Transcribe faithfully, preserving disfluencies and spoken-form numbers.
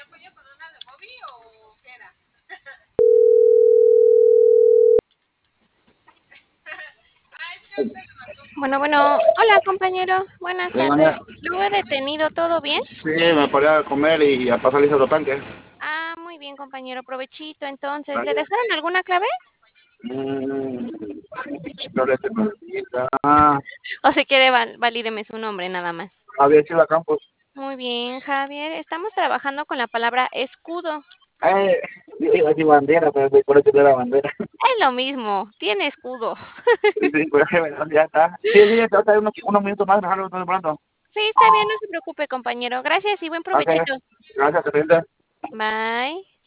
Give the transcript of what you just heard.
Bueno, bueno, hola compañero, buenas Dígame. tardes. ¿Lo he detenido? ¿Todo bien? Sí, me podría comer y a pasar listo otro tanque. Ah, muy bien compañero, provechito entonces. ¿Le Gracias. dejaron alguna clave? Mm, no le tengo olvida. Ah, ¿O si quiere, val- valídeme su nombre nada más? Javier Silva Campos. Muy bien, Javier, estamos trabajando con la palabra escudo. Eh, yo iba a decir bandera, pero me parece que era bandera. Es lo mismo, tiene escudo. Sí, pues, ya está. Sí, sí, ya está, unos, unos minutos más, dejarlo todo pronto. Sí, está bien, no se preocupe compañero. Gracias y buen Ok, provechito. gracias, presidente. Bye.